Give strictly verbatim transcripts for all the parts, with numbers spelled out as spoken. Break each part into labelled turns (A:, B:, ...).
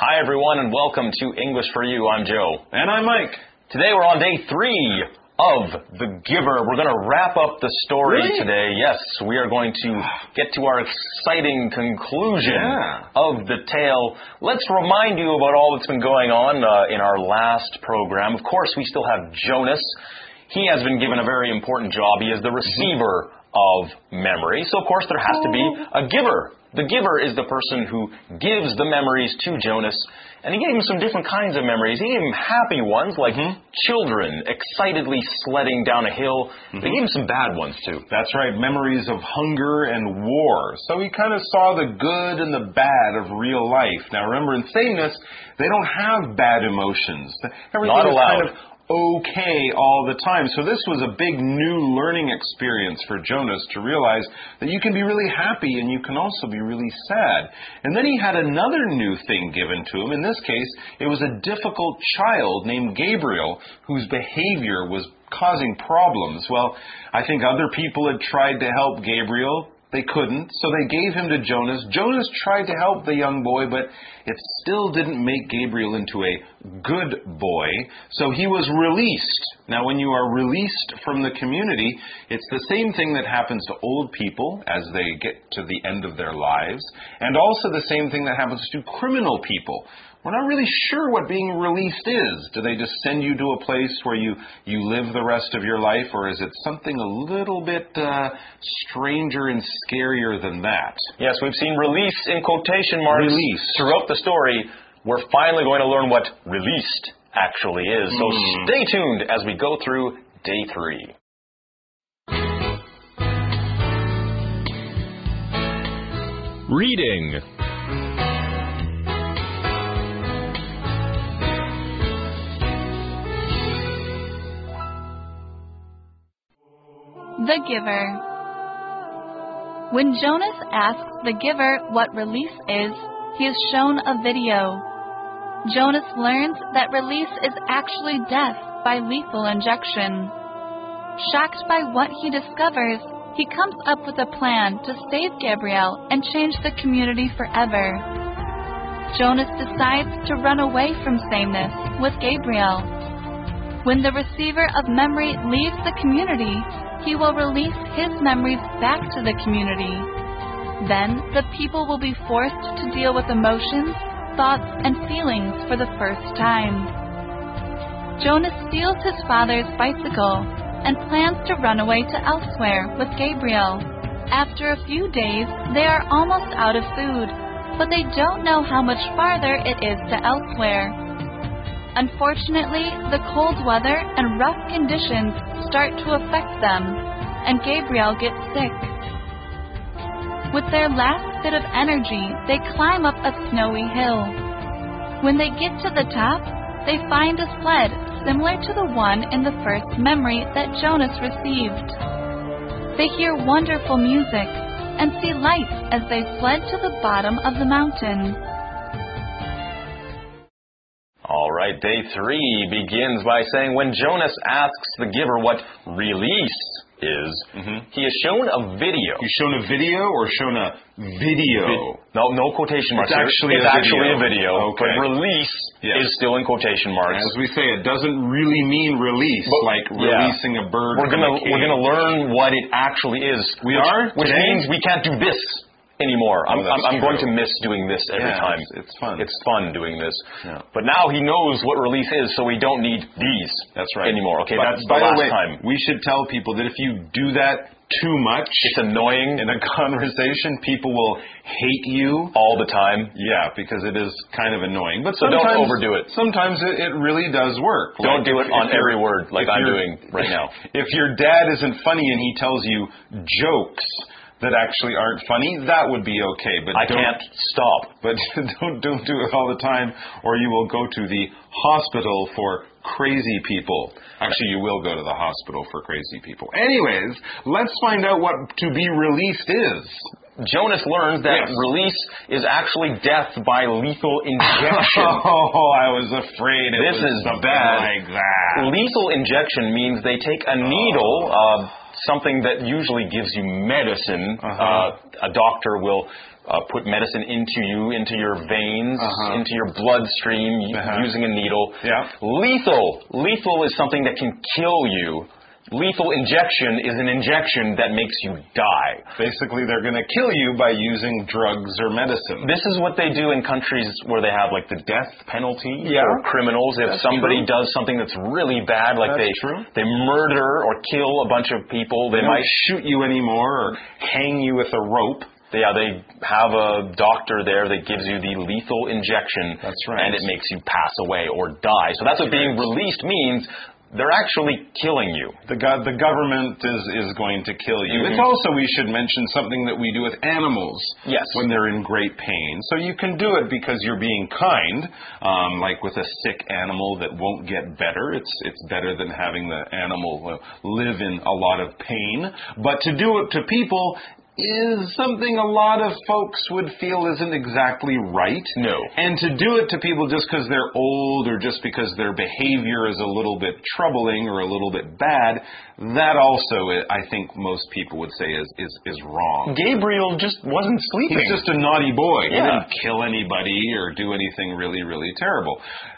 A: Hi everyone and welcome to English for You. I'm Joe.
B: And I'm Mike.
A: Today we're on day three of The Giver. We're going to wrap up the story
B: really?
A: today. Yes, we are going to get to our exciting conclusion
B: yeah.
A: of the tale. Let's remind you about all that's been going on uh, in our last program. Of course, we still have Jonas. He has been given a very important job. He is the receiver of memory. So, of course, there has to be a giver. The giver is the person who gives the memories to Jonas. And he gave him some different kinds of memories. He gave him happy ones, like mm-hmm. children excitedly sledding down a hill. Mm-hmm. They gave him some bad ones, too.
B: That's right, memories of hunger and war. So he kind of saw the good and the bad of real life. Now, remember, in saying this, they don't have bad emotions. Everything
A: Not allowed.
B: is kind of okay all the time. So this was a big new learning experience for Jonas to realize that you can be really happy and you can also be really sad. And then he had another new thing given to him. In this case, it was a difficult child named Gabriel whose behavior was causing problems. Well, I think other people had tried to help Gabriel. They couldn't, so they gave him to Jonas. Jonas tried to help the young boy, but it still didn't make Gabriel into a good boy, so he was released. Now, when you are released from the community, it's the same thing that happens to old people as they get to the end of their lives, and also the same thing that happens to criminal people. We're not really sure what being released is. Do they just send you to a place where you, you live the rest of your life, or is it something a little bit uh, stranger and scarier than that?
A: Yes, we've seen release in quotation marks
B: release.
A: throughout the story. We're finally going to learn what released actually is. So mm. stay tuned as we go through day three. Reading.
C: The Giver. When Jonas asks the giver what release is, he is shown a video. Jonas learns that release is actually death by lethal injection. Shocked by what he discovers, he comes up with a plan to save Gabriel and change the community forever. Jonas decides to run away from sameness with Gabriel. When the receiver of memory leaves the community, he will release his memories back to the community. Then, the people will be forced to deal with emotions, thoughts, and feelings for the first time. Jonas steals his father's bicycle and plans to run away to elsewhere with Gabriel. After a few days, they are almost out of food, but they don't know how much farther it is to elsewhere. Unfortunately, the cold weather and rough conditions start to affect them, and Gabriel gets sick. With their last bit of energy, they climb up a snowy hill. When they get to the top, they find a sled similar to the one in the first memory that Jonas received. They hear wonderful music and see lights as they sled to the bottom of the mountain.
A: All right, day three begins by saying when Jonas asks the giver what release is, mm-hmm. he is shown a video.
B: He's shown a video or shown a video?
A: Vi- no, no quotation marks.
B: It's actually,
A: it's
B: a,
A: actually
B: video.
A: a video.
B: Okay.
A: But release yes. is still in quotation marks.
B: As we say, it doesn't really mean release, but, like yeah. releasing a bird
A: we're
B: from
A: gonna,
B: a cage.
A: We're going to learn what it actually is.
B: We
A: which,
B: are?
A: Which
B: Today?
A: means we can't do this anymore. I'm,
B: oh,
A: I'm, I'm going to miss doing this every
B: yeah,
A: time.
B: It's, it's fun.
A: It's fun doing this.
B: Yeah.
A: But now he knows what release is, so we don't need these
B: that's right.
A: anymore. Okay,
B: but,
A: that's
B: by
A: the last
B: the way,
A: time.
B: We should tell people that if you do that too much,
A: it's annoying
B: in a conversation, people will hate you
A: all the time.
B: Yeah, because it is kind of annoying. But
A: so don't overdo it.
B: Sometimes it, it really does work.
A: Don't
B: like
A: do
B: if,
A: it on
B: if
A: every word like I'm doing right now.
B: If your dad isn't funny and he tells you jokes that actually aren't funny, that would be okay. But
A: I
B: don't,
A: can't stop.
B: But don't don't do it all the time, or you will go to the hospital for crazy people. Actually, you will go to the hospital for crazy people. Anyways, let's find out what to be released is.
A: Jonas learns that
B: yes.
A: release is actually death by lethal injection.
B: Oh, I was afraid it
A: this
B: was
A: is
B: something
A: bad.
B: like that.
A: Lethal injection means they take a needle, uh, something that usually gives you medicine.
B: Uh-huh.
A: Uh, a doctor will uh, put medicine into you, into your veins,
B: uh-huh.
A: into your bloodstream
B: uh-huh.
A: using a needle.
B: Yeah.
A: Lethal. Lethal is something that can kill you. Lethal injection is an injection that makes you die.
B: Basically, they're going to kill you by using drugs or medicine.
A: This is what they do in countries where they have like the death penalty
B: yeah.
A: for criminals. If
B: that's
A: somebody
B: true.
A: does something that's really bad, like
B: that's
A: they
B: true.
A: they murder or kill a bunch of people, they,
B: they
A: might
B: might shoot you anymore or hang you with a rope.
A: Yeah, they have a doctor there that gives you the lethal injection.
B: That's right.
A: And it makes you pass away or die. So that's what being released means. They're actually killing you.
B: The, go- the government is, is going to kill you.
A: Mm-hmm.
B: It's also, we should mention, something that we do with animals
A: yes.
B: when they're in great pain. So you can do it because you're being kind, um, like with a sick animal that won't get better. It's, it's better than having the animal uh, live in a lot of pain. But to do it to people is something a lot of folks would feel isn't exactly right.
A: No.
B: And to do it to people just because they're old or just because their behavior is a little bit troubling or a little bit bad, that also, I think most people would say is, is, is wrong.
A: Gabriel just wasn't sleeping.
B: He's just a naughty boy.
A: Yeah.
B: He didn't kill anybody or do anything really, really terrible.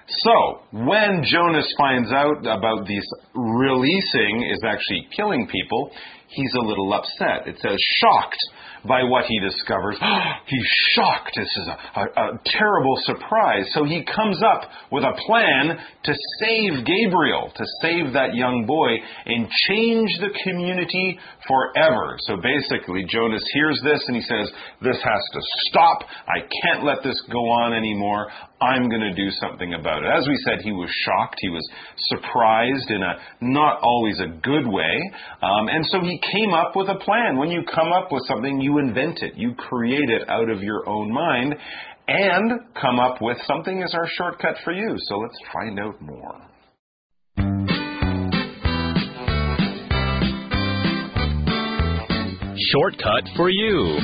B: So, when Jonas finds out about these releasing is actually killing people, he's a little upset. It says shocked by what he discovers. He's shocked. This is a, a, a terrible surprise. So he comes up with a plan to save Gabriel, to save that young boy and change the community forever. So basically, Jonas hears this and he says, this has to stop. I can't let this go on anymore. I'm going to do something about it. As we said, he was shocked. He was surprised in a not always a good way. Um, and so he came up with a plan. When you come up with something, you invent it. You create it out of your own mind and come up with something as our shortcut for you. So let's find out more.
D: Shortcut for you.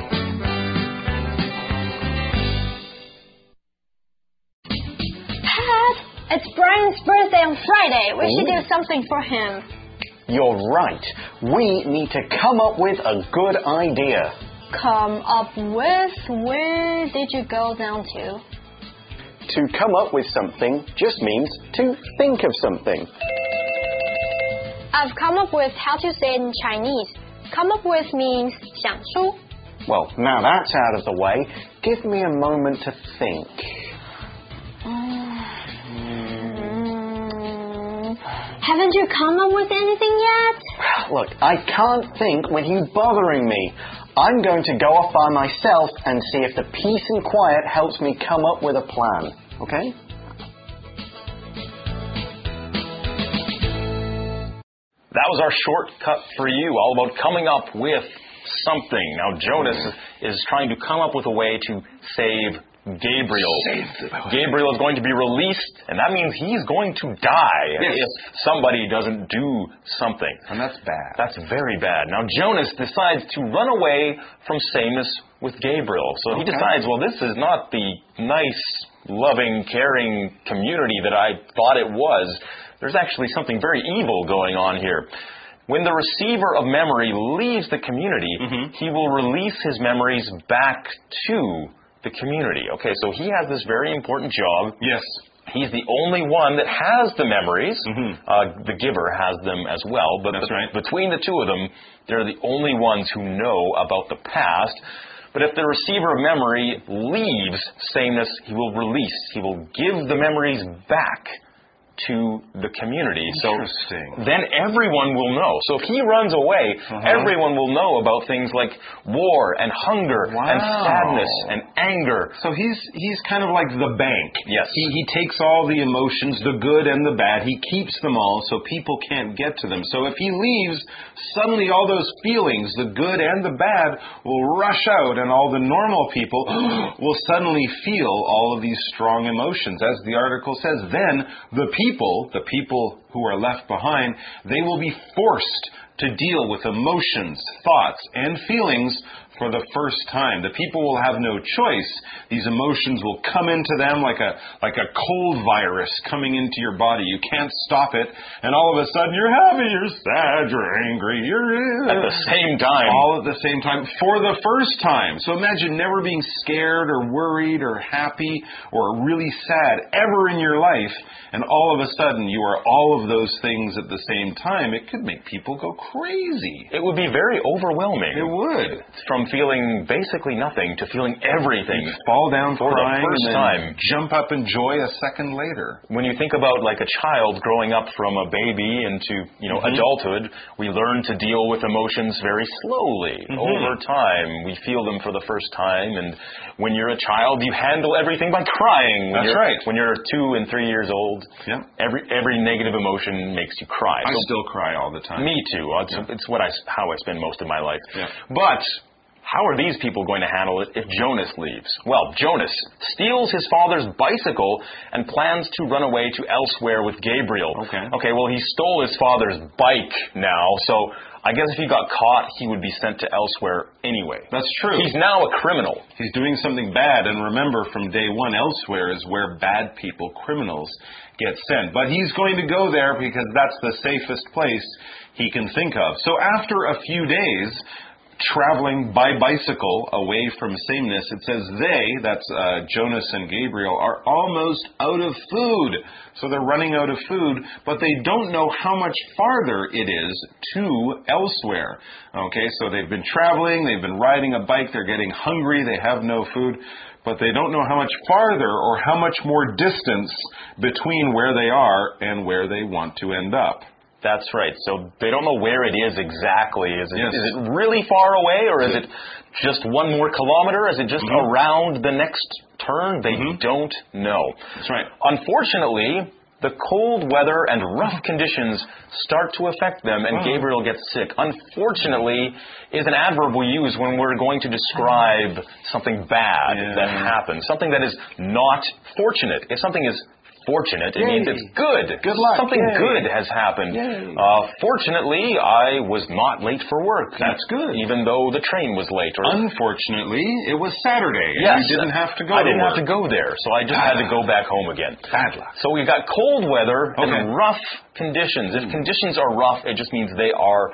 E: It's Brian's birthday on Friday. We Ooh. should do something for him.
F: You're right. We need to come up with a good idea.
E: Come up with? Where did you go down to?
F: To come up with something just means to think of something.
E: I've come up with how to say it in Chinese. Come up with means 想出.
F: Well, now that's out of the way, give me a moment to think.
E: Haven't you come up with anything yet?
F: Look, I can't think with you bothering me. I'm going to go off by myself and see if the peace and quiet helps me come up with a plan. Okay?
A: That was our shortcut for you, all about coming up with something. Now, Jonas is trying to come up with a way to save Gabriel. Gabriel is going to be released, and that means he's going to die
B: yes.
A: if somebody doesn't do something.
B: And that's bad.
A: That's very bad. Now, Jonas decides to run away from sameness with Gabriel. So
B: okay.
A: he decides, well, this is not the nice, loving, caring community that I thought it was. There's actually something very evil going on here. When the receiver of memory leaves the community, mm-hmm. he will release his memories back to the community. Okay, so he has this very important job.
B: Yes.
A: He's the only one that has the memories.
B: Mm-hmm.
A: Uh, the giver has them as well. But
B: That's
A: be-
B: right.
A: between the two of them, they're the only ones who know about the past. But if the receiver of memory leaves sameness, he will release. He will give the memories back to the community.
B: Interesting.
A: So then everyone will know. So if he runs away, uh-huh. everyone will know about things like war and hunger
B: wow.
A: and sadness and anger.
B: So he's he's kind of like the bank.
A: Yes.
B: He, he takes all the emotions, the good and the bad. He keeps them all so people can't get to them. So if he leaves, suddenly all those feelings, the good and the bad, will rush out, and all the normal people will suddenly feel all of these strong emotions. As the article says, then the people People, the people who are left behind, they will be forced to deal with emotions, thoughts, and feelings for the first time. The people will have no choice. These emotions will come into them like a like a cold virus coming into your body. You can't stop it, and all of a sudden you're happy, you're sad, you're angry, you're
A: at the same time.
B: All at the same time for the first time. So imagine never being scared or worried or happy or really sad ever in your life, and all of a sudden you are all of those things at the same time. It could make people go crazy.
A: It would be very overwhelming.
B: It would.
A: From feeling basically nothing to feeling everything.
B: You fall down
A: for
B: crying
A: the first
B: and then
A: time.
B: Jump up in joy a second later.
A: When you think about like a child growing up from a baby into, you know, mm-hmm. adulthood, we learn to deal with emotions very slowly. Mm-hmm. Over time, we feel them for the first time, and when you're a child, you handle everything by crying. When
B: That's
A: you're,
B: right.
A: When you're two and three years old,
B: yeah.
A: every every negative emotion makes you cry.
B: I
A: so,
B: still cry all the time.
A: Me too. It's, yeah. it's what I how I spend most of my life.
B: Yeah.
A: But how are these people going to handle it if Jonas leaves? Well, Jonas steals his father's bicycle and plans to run away to elsewhere with Gabriel.
B: Okay.
A: Okay, well, he stole his father's bike now, so I guess if he got caught, he would be sent to elsewhere anyway.
B: That's true.
A: He's now a criminal.
B: He's doing something bad, and remember, from day one, elsewhere is where bad people, criminals, get sent. But he's going to go there because that's the safest place he can think of. So after a few days, traveling by bicycle away from sameness, it says they, that's uh, Jonas and Gabriel, are almost out of food. So they're running out of food, but they don't know how much farther it is to elsewhere. Okay, so they've been traveling, they've been riding a bike, they're getting hungry, they have no food, but they don't know how much farther or how much more distance between where they are and where they want to end up.
A: That's right. So they don't know where it is exactly. Is it,
B: yes.
A: is it really far away, or is it just one more kilometer? Is it just mm-hmm. around the next turn? They mm-hmm. don't know.
B: That's right.
A: Unfortunately, the cold weather and rough conditions start to affect them, and oh. Gabriel gets sick. Unfortunately is an adverb we use when we're going to describe something bad yeah. that happens, something that is not fortunate. If something is fortunate, it
B: Yay.
A: means it's good.
B: Good luck.
A: Something
B: Yay.
A: good has happened.
B: Uh,
A: fortunately, I was not late for work.
B: That's good.
A: Even though the train was late. Or
B: Unfortunately, it was Saturday. And
A: yes,
B: you didn't have to go
A: I
B: to
A: didn't
B: work.
A: have to go there, so I just
B: Bad
A: had to go back home again.
B: Bad luck.
A: So we've got cold weather
B: okay.
A: and rough conditions. If mm. conditions are rough, it just means they are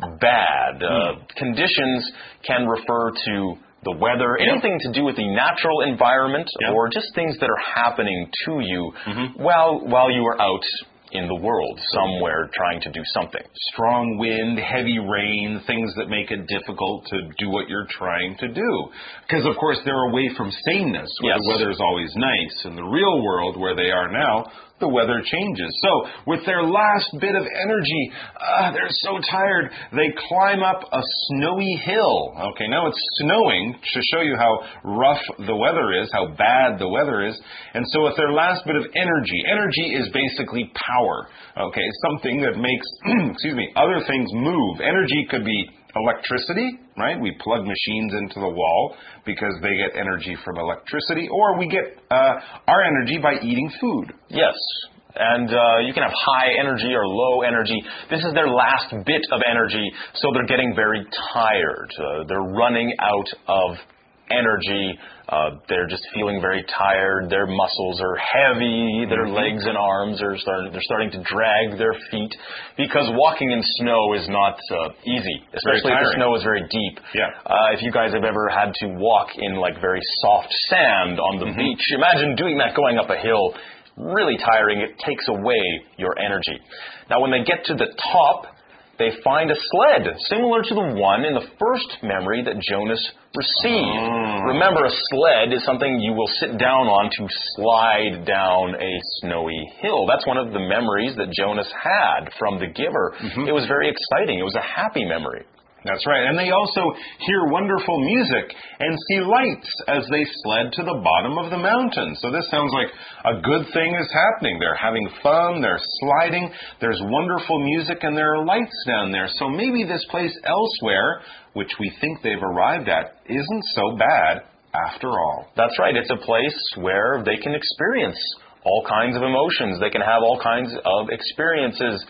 A: bad. Mm. Uh, conditions can refer to the weather, yep. anything to do with the natural environment,
B: yep.
A: or just things that are happening to you
B: mm-hmm.
A: while while you are out in the world somewhere trying to do something.
B: Strong wind, heavy rain, things that make it difficult to do what you're trying to do. Because, of course, they're away from sameness, where
A: yes.
B: the weather is always nice. In the real world, where they are now, the weather changes. So, with their last bit of energy, uh, they're so tired, they climb up a snowy hill. Okay, now it's snowing to show you how rough the weather is, how bad the weather is. And so with their last bit of energy, energy is basically power. Okay, something that makes, excuse me, other things move. Energy could be electricity, right? We plug machines into the wall because they get energy from electricity, or we get uh, our energy by eating food.
A: Yes. And uh, you can have high energy or low energy. This is their last bit of energy, so they're getting very tired. Uh, they're running out of energy. Uh, they're just feeling very tired. Their muscles are heavy. Their mm-hmm. legs and arms are starting, they're starting to drag their feet, because walking in snow is not uh, easy, especially if the snow is very deep.
B: Yeah.
A: Uh, if you guys have ever had to walk in like very soft sand on the
B: mm-hmm.
A: beach, imagine doing that going up a hill. Really tiring. It takes away your energy. Now, when they get to the top, they find a sled similar to the one in the first memory that Jonas received.
B: Oh.
A: Remember, a sled is something you will sit down on to slide down a snowy hill. That's one of the memories that Jonas had from the giver. Mm-hmm. It was very exciting. It was a happy memory.
B: That's right. And they also hear wonderful music and see lights as they sled to the bottom of the mountain. So this sounds like a good thing is happening. They're having fun, they're sliding, there's wonderful music, and there are lights down there. So maybe this place elsewhere, which we think they've arrived at, isn't so bad after all.
A: That's right. It's a place where they can experience all kinds of emotions. They can have all kinds of experiences.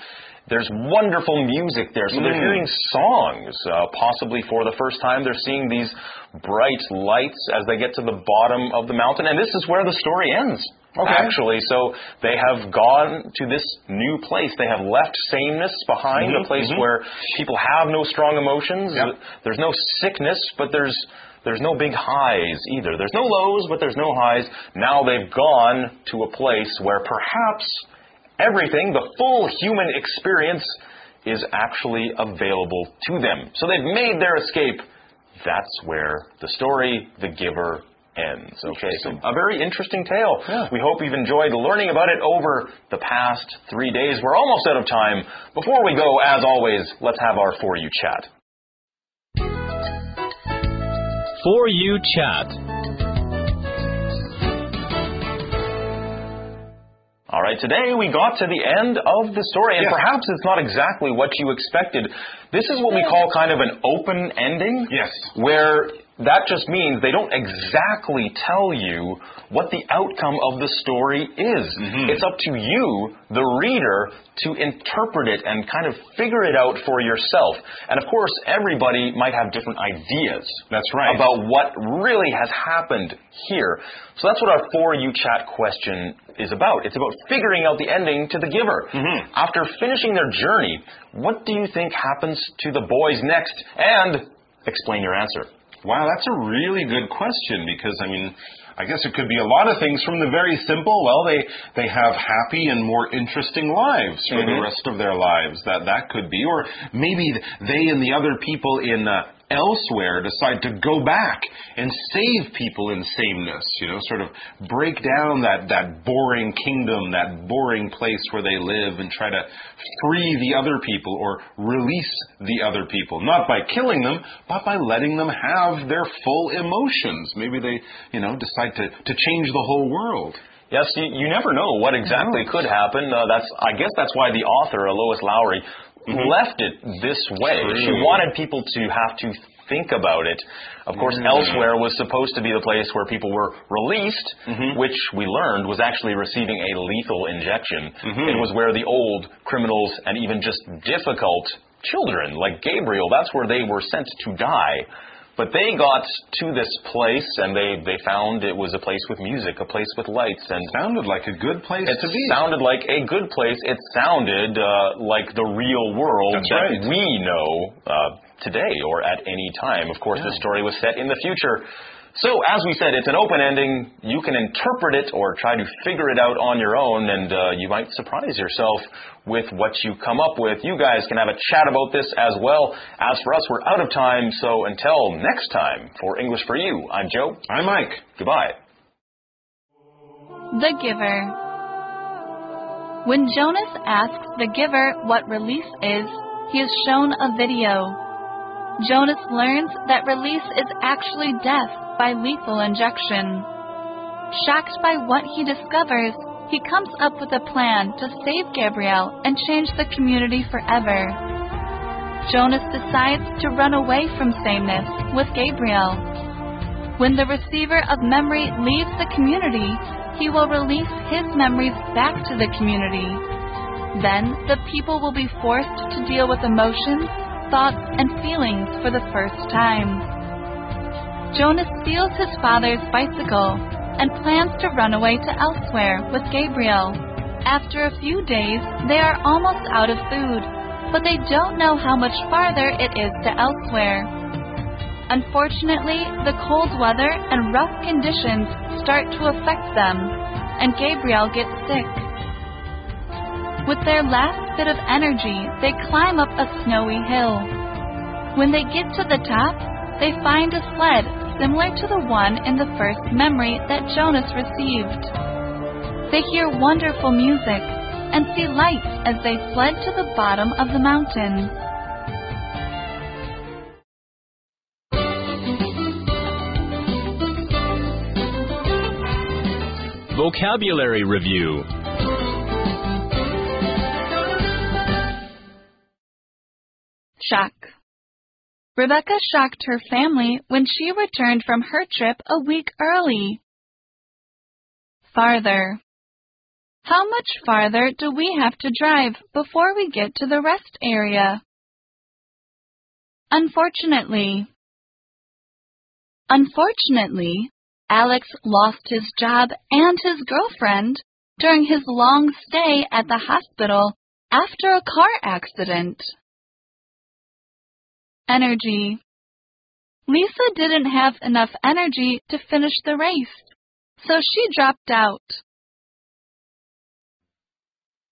A: There's wonderful music there. So they're
B: Mm.
A: hearing songs. Uh, possibly for the first time, they're seeing these bright lights as they get to the bottom of the mountain. And this is where the story ends,
B: Okay.
A: actually. So they have gone to this new place. They have left sameness behind,
B: Mhm,
A: a place
B: mhm.
A: where people have no strong emotions.
B: Yep.
A: There's no sickness, but there's there's no big highs either. There's no lows, but there's no highs. Now they've gone to a place where perhaps everything, the full human experience, is actually available to them. So they've made their escape. That's where the story, The Giver, ends. Okay, so a very interesting tale.
B: Yeah.
A: We hope you've enjoyed learning about it over the past three days. We're almost out of time. Before we go, as always, let's have our For You chat.
D: For You Chat.
A: All right, today we got to the end of the story, and
B: Yes.
A: perhaps it's not exactly what you expected. This is what we call kind of an open ending.
B: Yes.
A: Where that just means they don't exactly tell you what the outcome of the story is.
B: Mhm.
A: It's up to you, the reader, to interpret it and kind of figure it out for yourself. And of course, everybody might have different ideas.
B: That's right.
A: About what really has happened here. So that's what our For You chat question is about. It's about figuring out the ending to The Giver.
B: Mhm.
A: After finishing their journey, what do you think happens to the boys next? And explain your answer.
B: Wow, that's a really good question because, I mean, I guess it could be a lot of things from the very simple, well, they, they have happy and more interesting lives for
A: Mhm.
B: the rest of their lives. That that could be. Or maybe they and the other people in uh, elsewhere decide to go back and save people in sameness, you know, sort of break down that, that boring kingdom, that boring place where they live and try to free the other people or release the other people. Not by killing them, but by letting them have their full emotions. Maybe they, you know, decide to, to change the whole world.
A: Yes, you, you never know what exactly could happen. Uh, that's, I guess that's why the author, Lois Lowry,
B: Mhm.
A: left it this way.
B: True.
A: She wanted people to have to think about it. Of course,
B: Mm.
A: Elsewhere was supposed to be the place where people were released,
B: Mhm.
A: which we learned was actually receiving a lethal injection.
B: Mhm.
A: It was where the old criminals and even just difficult children, like Gabriel, that's where they were sent to die. But they got to this place, and they, they found it was a place with music, a place with lights. And
B: Sounded like a good place
A: it
B: to be.
A: sounded like a good place. It sounded uh, like the real world
B: That's
A: that
B: right.
A: we know uh, today or at any time. Of course,
B: Yeah.
A: the story was set in the future. So, as we said, it's an open ending. You can interpret it or try to figure it out on your own, and uh, you might surprise yourself with what you come up with. You guys can have a chat about this as well. As for us, we're out of time, so until next time, for English for You, I'm Joe.
B: I'm Mike.
A: Goodbye.
C: The Giver. When Jonas asks the giver what release is, he is shown a video. Jonas learns that release is actually death by lethal injection. Shocked by what he discovers, he comes up with a plan to save Gabriel and change the community forever. Jonas decides to run away from sameness with Gabriel. When the receiver of memory leaves the community, he will release his memories back to the community. Then, the people will be forced to deal with emotions, thoughts, and feelings for the first time. Jonas steals his father's bicycle and plans to run away to Elsewhere with Gabriel. After a few days, they are almost out of food, but they don't know how much farther it is to Elsewhere. Unfortunately, the cold weather and rough conditions start to affect them, and Gabriel gets sick. With their last bit of energy, they climb up a snowy hill. When they get to the top, they find a sled similar to the one in the first memory that Jonas received. They hear wonderful music and see lights as they sled to the bottom of the mountain.
D: Vocabulary Review.
C: Shock. Rebecca shocked her family when she returned from her trip a week early. Farther. How much farther do we have to drive before we get to the rest area? Unfortunately. Unfortunately, Alex lost his job and his girlfriend during his long stay at the hospital after a car accident. Energy. Lisa didn't have enough energy to finish the race, so she dropped out.